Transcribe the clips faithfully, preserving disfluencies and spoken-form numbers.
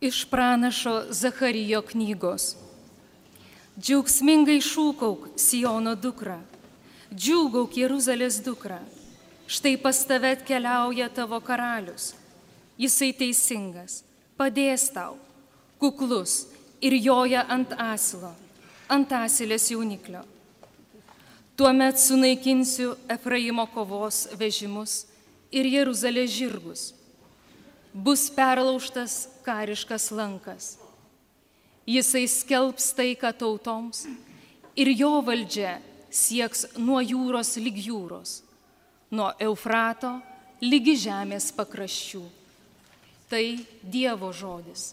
Iš pranašo Zacharijo knygos. Džiaugsmingai šūkauk, Siono dukra, džiūgauk, Jeruzalės dukra, štai pas tave atkeliauja tavo karalius. Jisai teisingas, padės tau, kuklus ir joja ant asilo, ant asilės jauniklio. Tuomet sunaikinsiu Efraimo kovos vežimus ir Jeruzalės žirgus. Bus perlaužtas kariškas lankas. Jisai skelbs taiką tautoms ir jo valdžia sieks nuo jūros lig jūros, nuo Eufrato ligi žemės pakraščių. Tai Dievo žodis.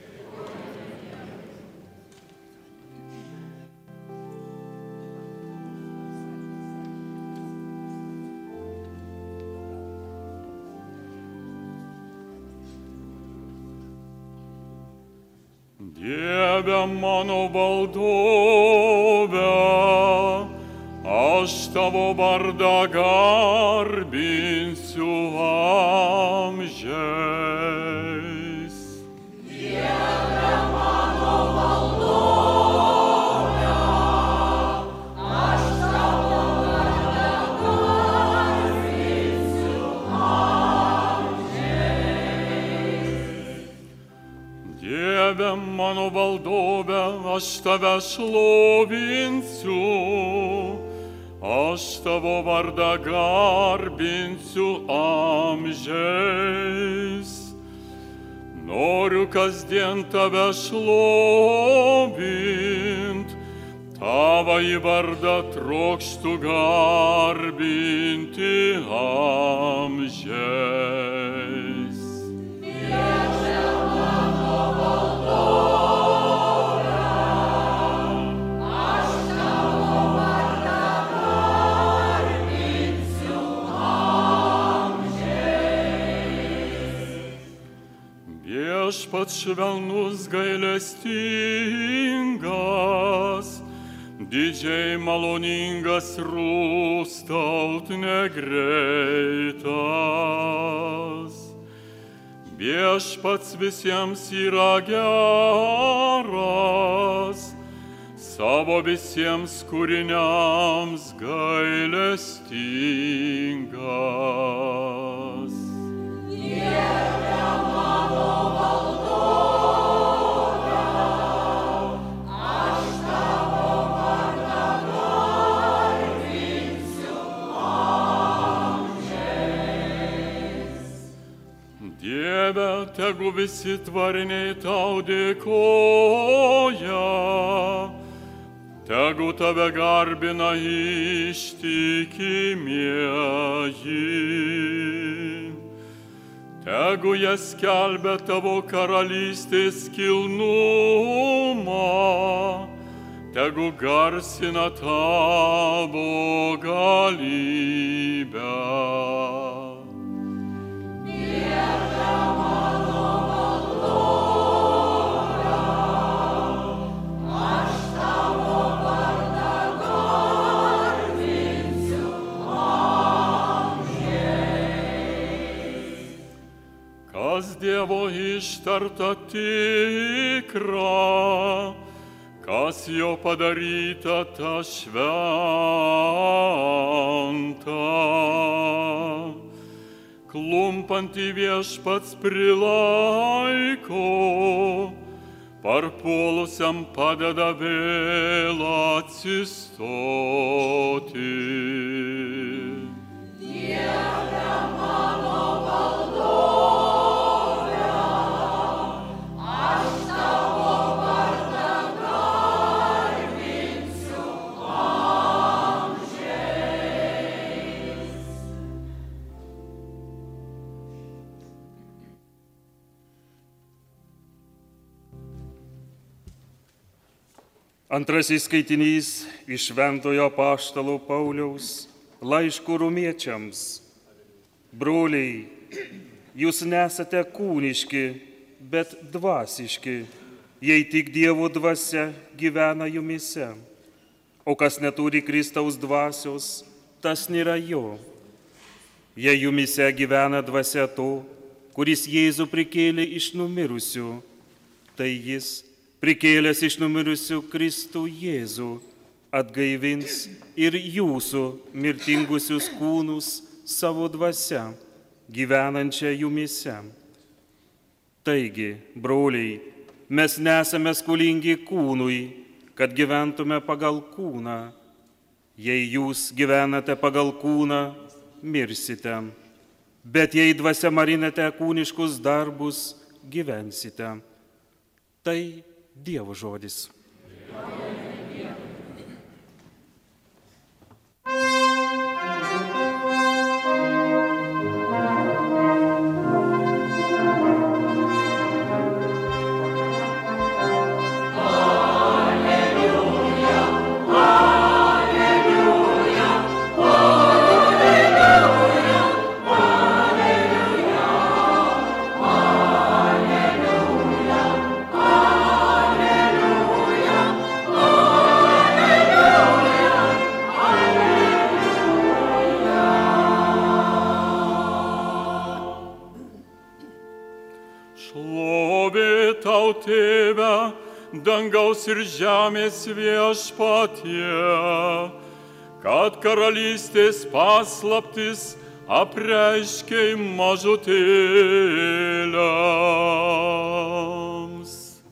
Dieve mano valdove, aš tavo vardą garbinsiu amžiais. Dieve mano valdove, aš tavo vardą garbinsiu amžiais. Dieve mano valdove, aš tave šlovinsiu, aš tavo vardą garbinsiu amžiais. Noriu kasdien tave šlovint, tavąjį vardą trokštu garbinti amžiais. Viešpats švelnus gailestingas, didžiai maloningas, rūstaut negreitas. Viešpats visiems yra geras, savo visiems kūriniams gailestingas. Dieve mano valdove, aš tavo vardą garbinsiu amžiais. Dieve, tegu visi tvariniai tau dėkoja, tegu tave garbina ištikimieji. Tegu jie skelbia tavo karalystės kilnumą, tegu garsina tavo galybę. Dieve mano valdove, aš tavo vardą garbinsiu amžiais. Kas Dievo ištarta tikra, kas jo padaryta ta šventa. Klumpantį viešpats prilaiko, parpuolusiam padeda vėl atsistoti. Dieve mano valdove, aš tavo vardą garbinsiu amžiais. Antrasis skaitinys iš Šventojo apaštalo Pauliaus laiško romiečiams. Broliai, jūs nesate kūniški, bet dvasiški, jei tik Dievo dvasia gyvena jumise. O kas neturi Kristaus dvasios, tas nėra jo. Jei jumise gyvena dvasia to, kuris Jėzų prikėlė iš numirusių, Tai jis, prikėlęs iš numirusių Kristų Jėzų, atgaivins ir jūsų mirtingusius kūnus savo dvasia, gyvenančią jumyse. Taigi, broliai, mes nesame skolingi kūnui, kad gyventume pagal kūną. Jei jūs gyvenate pagal kūną, mirsite, bet jei dvasia marinate kūniškus darbus, gyvensite. Tai Dievo žodis. Tėve, dangaus ir žemės viešpatie, kad karalystės paslaptis apreiškei mažutėliams.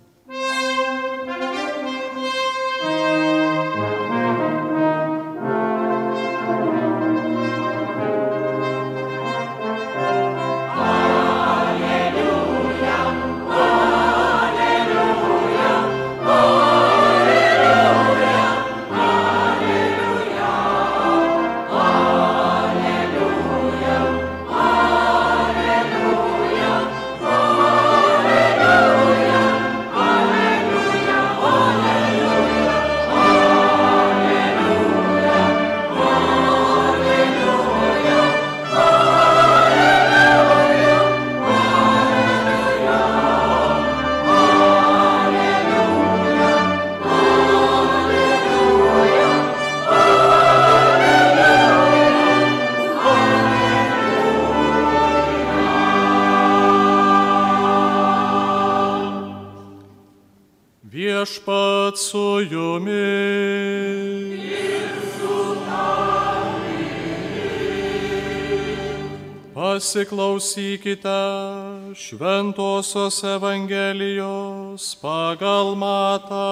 Viešpats su jumis. Pasiklausykite Šventosios Evangelijos pagal Matą.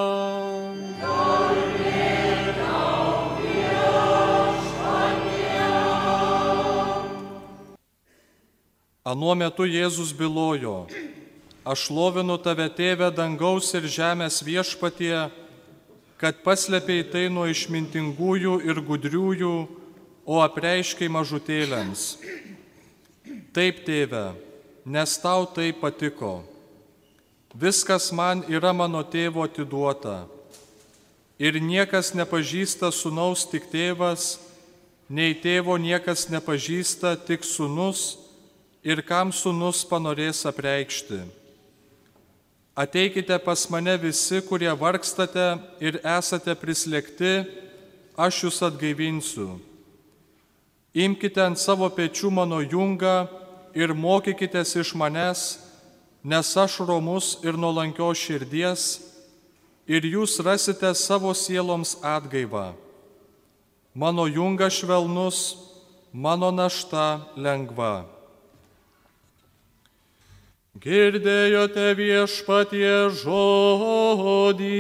Anuo metu Jėzus bylojo: Aš šlovinu tave, Tėve, dangaus ir žemės viešpatie, kad paslėpei tai nuo išmintingųjų ir gudriųjų, o apreiškei mažutėliams. Taip, Tėve, nes tau tai patiko. Viskas man yra mano tėvo atiduota. Ir niekas nepažįsta sūnaus tik tėvas, nei tėvo niekas nepažįsta tik sūnus, ir kam sūnus panorės apreikšti. Ateikite pas mane visi, kurie vargstate ir esate prislėgti, aš jūs atgaivinsiu. Imkite ant savo pečių mano jungą ir mokykitės iš manęs, nes aš romus ir nuolankios širdies, ir jūs rasite savo sieloms atgaivą. Mano jungas švelnus, mano našta lengva. Girdėjote viešpatie žodį.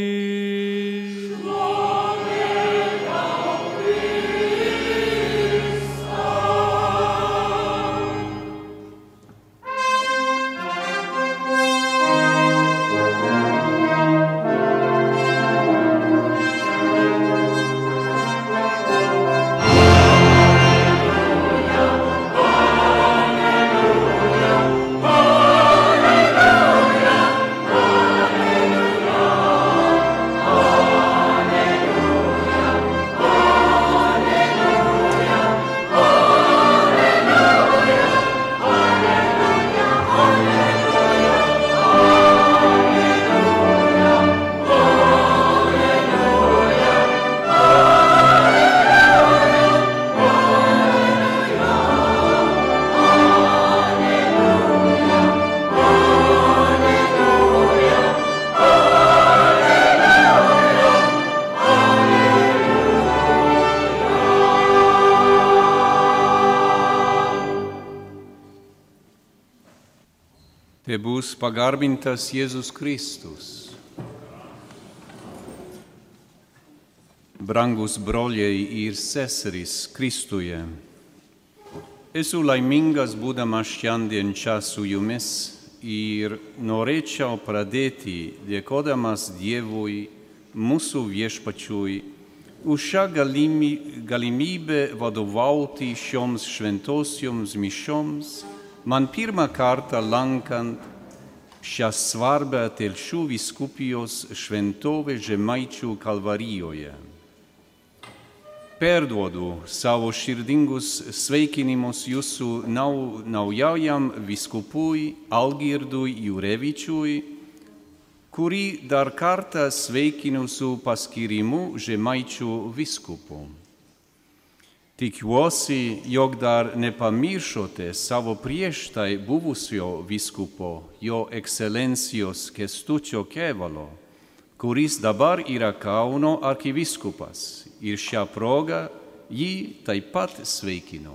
Tebus pagarbintas Jėzus Kristus. Brangus broliai ir seserys Kristuje, esu laimingas būdamas šiandien čia su jumis ir norėčiau pradėti dėkodamas Dievui, mūsų viešpačiui, už šią galimybę vadovauti šioms šventosioms mišioms, man pirmą kartą lankant šią svarbę Telšių vyskupijos šventovę Žemaičių Kalvarijoje. Perduodu savo širdingus sveikinimus jūsų nau, naujajam vyskupui Algirdui Jurevičiui, kurį dar kartą sveikinu su paskirimu Žemaičių vyskupu. Tikiuosi, jog dar nepamiršote savo prieš tai buvusio vyskupo, jo ekscelencijos Kęstučio Kėvalo, kuris dabar yra Kauno arkivyskupas. Ir šią progą jį taip pat sveikinu.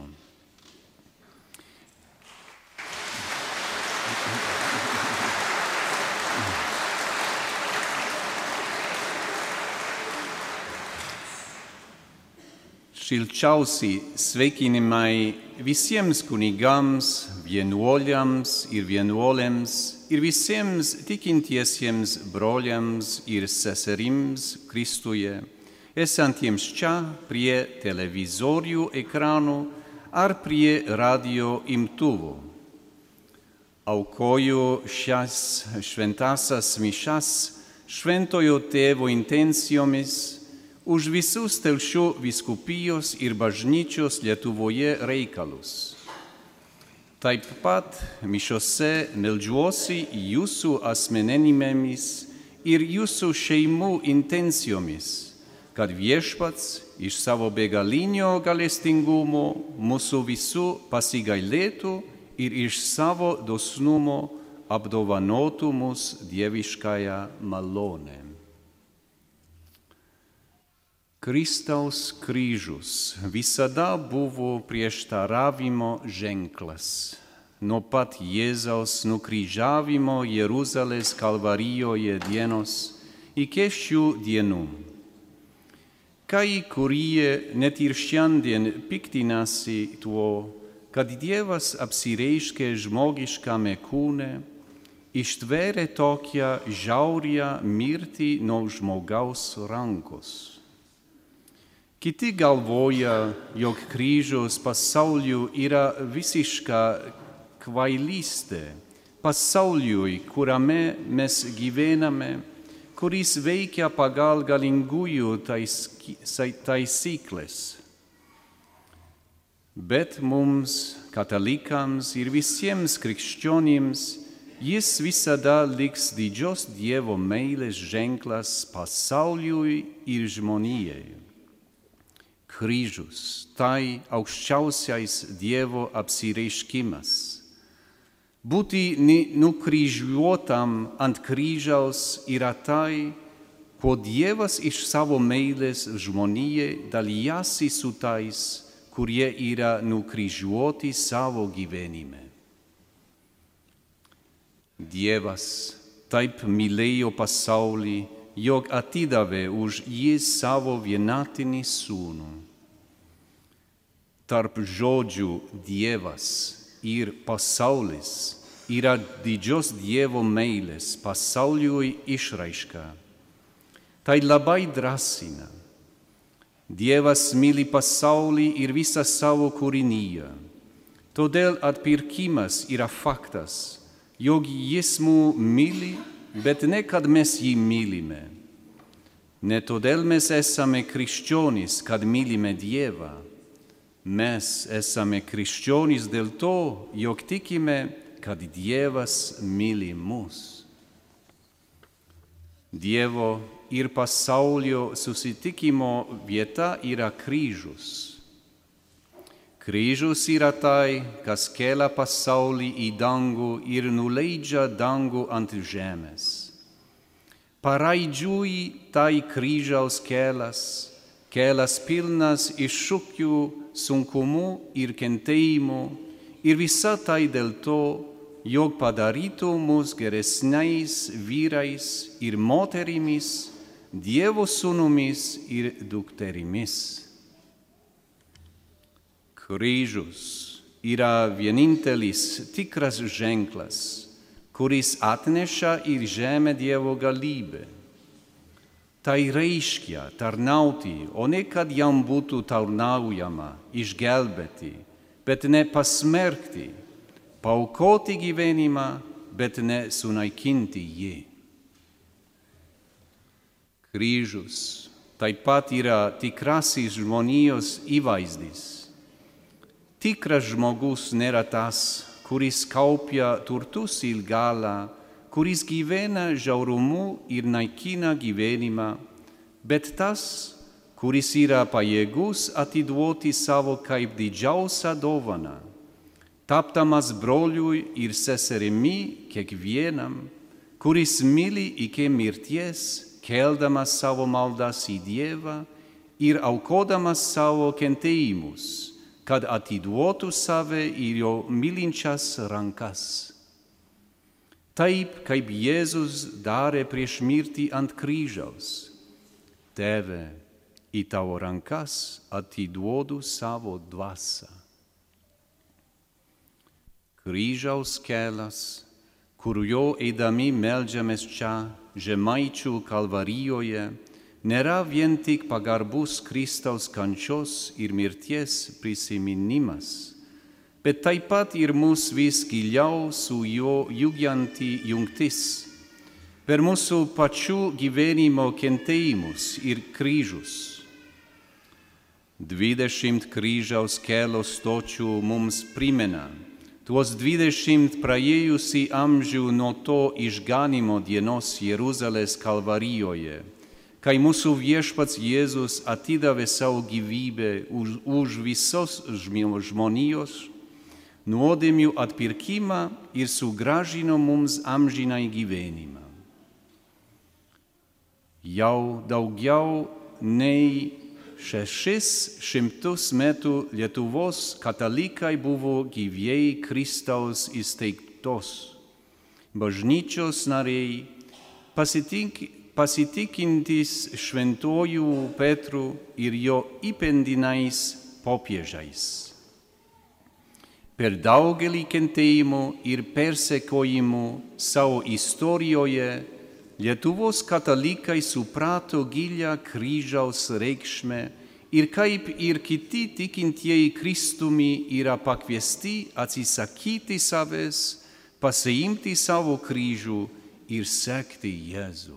Šilčiausi sveikinimai visiems kunigams, vienuoliams ir vienuolėms ir visiems tikintiesiems broliams ir seserims Kristuje, esantiems čia prie televizorių ekranų ar prie radio imtuvų. Aukoju šias šventasias mišas šventojo tėvo intencijomis už visus Telšių vyskupijos ir bažnyčios Lietuvoje reikalus. Taip pat mišiose meldžiuosi jūsų asmeninėmis ir jūsų šeimų intencijomis, kad viešpats iš savo begalinio galestingumo mūsų visų pasigailėtų ir iš savo dosnumo apdovanotų mus dieviškąją malonę. Kristaus kryžius visada buvo prieštaravimo ženklas. Nuo pat Jėzaus nukryžiavimo Jeruzalės Kalvarijoje dienos iki šių dienų. Kai kurie net ir šiandien piktinasi tuo, kad Dievas apsireiškė žmogiškame kūne, ištvėrė tokią žiaurią mirtį nuo žmogaus rankos. Kiti galvoja, jog kryžiaus pasauliu yra visiška kvailystė, pasauliui, kuriame mes gyvename, kuris veikia pagal galingųjų taisyklės. Bet mums, katalikams ir visiems krikščionims, jis visada liks didžios Dievo meilės ženklas pasauliui ir žmonijai. Kryžius, tai aukščiausiais Dievo apsireiškimas. Būti nukryžiuotam ant kryžiaus yra tai, kuo Dievas iš savo meilės žmonijai dalijasi su tais, kurie yra nukryžiuoti savo gyvenime. Dievas taip mylėjo pasaulį, jog atidavė už jį savo vienatinį sūnų. Tarp žodžių Dievas ir pasaulis yra didžios Dievo meilės pasauliui išraiška. Tai labai drąsina. Dievas myli pasaulį ir visą savo kūriniją. Todėl atpirkimas yra faktas, jog jis mūsų myli, bet ne kad mes jį mylime. Ne todėl mes esame krikščionys, kad mylime Dievą. Mes esame krikščionys dėl to, jog tikime, kad Dievas myli mus. Dievo ir pasaulio susitikimo vieta yra kryžius. Kryžius yra tai, kas kelia pasaulį į dangų ir nuleidžia dangų ant žemės. Paraidžiui tai kryžiaus kelias, kelias pilnas iššūkių, sunkumų ir kentėjimų, ir visa tai dėl to, jog padarytų mus geresniais vyrais ir moterimis, Dievo sūnumis ir dukterimis. Kryžius yra vienintelis tikras ženklas, kuris atneša ir žemę Dievo galybę. Tai reiškia tarnauti, o ne kad jam būtų tarnaujama, išgelbėti, bet ne pasmerkti, paaukoti gyvenimą, bet ne sunaikinti jį. Kryžius taip pat yra tikrasis žmonijos įvaizdis. Tikras žmogus nėra tas, kuris kaupia turtus ir galą, kuris gyvena žiaurumu ir naikina gyvenimą, bet tas, kuris yra pajėgus atiduoti savo kaip didžiausią dovaną, tapdamas broliui ir seserimi kiekvienam, kuris myli iki mirties, keldamas savo maldas į Dievą ir aukodamas savo kentėjimus, kad atiduotų save į jo mylinčias rankas. Taip, kaip Jėzus darė prieš mirtį ant kryžiaus. Tėve, į tavo rankas atiduodu savo dvasią. Kryžiaus kelias, kuriuo eidami meldžiamės čia, Žemaičių kalvarijoje, nėra vien tik pagarbus Kristaus kančios ir mirties prisiminimas, bet taip pat ir mus vis giliau su juo jungianti jungtis per mūsų pačių gyvenimo kentėjimus ir kryžius. Dvidešimt kryžiaus kelio stočių mums primena tuos dvidešimt praėjusį amžių nuo to išganimo dienos Jeruzalės kalvarijoje, kai mūsų viešpats Jėzus atidavė savo gyvybę už, už visos žmonijos, nuodėmių atpirkimą ir sugrąžino mums amžinai gyvenimą. Jau daugiau nei šešis šimtus metų Lietuvos katalikai buvo gyvieji Kristaus įsteigtos bažnyčios nariai, pasitink, pasitikintys šventuoju Petru ir jo įpėdiniais popiežiais. Per daugelį kentėjimų ir persekiojimų savo istorijoje Lietuvos katalikai suprato gilią kryžiaus reikšmę ir kaip ir kiti tikintieji Kristumi yra pakviesti atsisakyti savęs, pasiimti savo kryžių ir sekti Jėzų.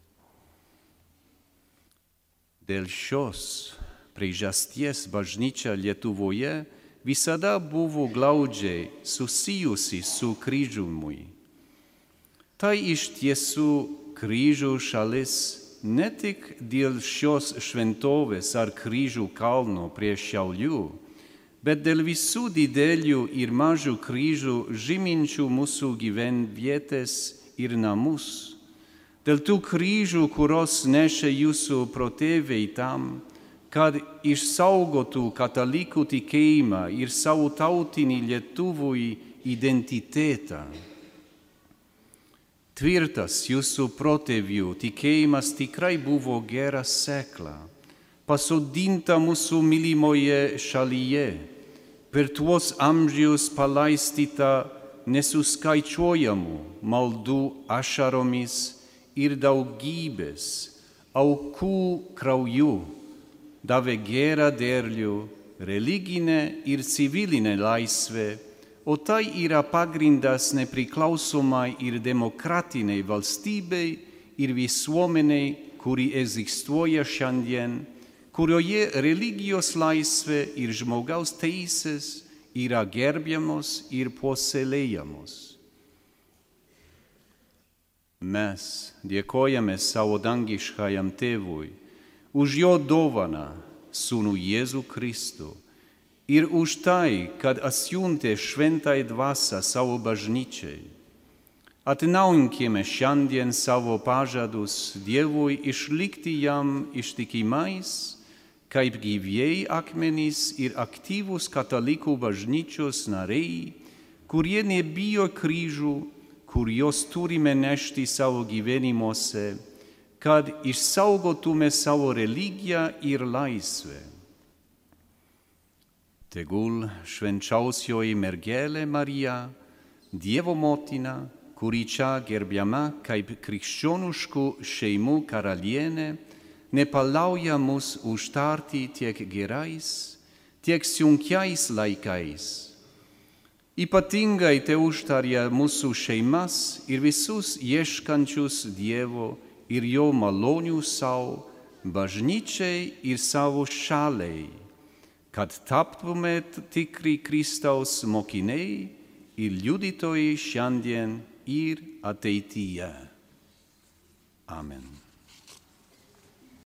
Dėl šios priežasties bažnyčia Lietuvoje visada buvo glaudžiai susijusi su kryžiumi. Tai iš tiesų kryžių šalis ne tik dėl šios šventovės ar kryžių kalno prie Šiaulių, bet dėl visų didelių ir mažų kryžių žyminčių mūsų gyvenvietės ir namus, dėl tų kryžių, kurios nešė jūsų protėviai tam, kad išsaugotų katalikų tikėjimą ir savo tautinį lietuvų identitetą. Tvirtas jūsų protėvių tikėjimas tikrai buvo gera sėkla, pasodinta mūsų mylimoje šalyje, per tuos amžius palaistyta nesuskaičiuojamų maldų ašaromis ir daugybės aukų krauju, davė gerą derlių, religinę ir civilinę laisvę, o tai yra pagrindas nepriklausomai ir demokratiniai valstybei ir visuomeniai, kuri egzistuoja šiandien, kurioje religijos laisvė ir žmogaus teisės yra gerbiamos ir puoselėjamos. Mes dėkojame savo dangiškajam tėvui už jo dovaną, sūnų Jėzų Kristų, ir už tai, kad atsiuntė šventąją dvasią savo bažnyčiai. Atnaujinkime šiandien savo pažadus Dievui išlikti jam ištikimais, kaip gyvieji akmenys ir aktyvūs katalikų bažnyčios nariai, kurie nebijo kryžių, kuriuos turime nešti savo gyvenimuose, kad išsaugotume savo religiją ir laisvę. Tegul švenčiausioji mergelė Marija, Dievo motina, kuri čia gerbiama kaip krikščioniškų šeimų karalienė, nepalauja mus užtarti tiek gerais, tiek sunkiais laikais. Ypatingai te užtarė mūsų šeimas ir visus ieškančius Dievo ir jo malonių savo, bažnyčiai ir savo šaliai, kad taptume tikri Kristaus mokiniai ir liudytojai šiandien ir ateityje. Amen.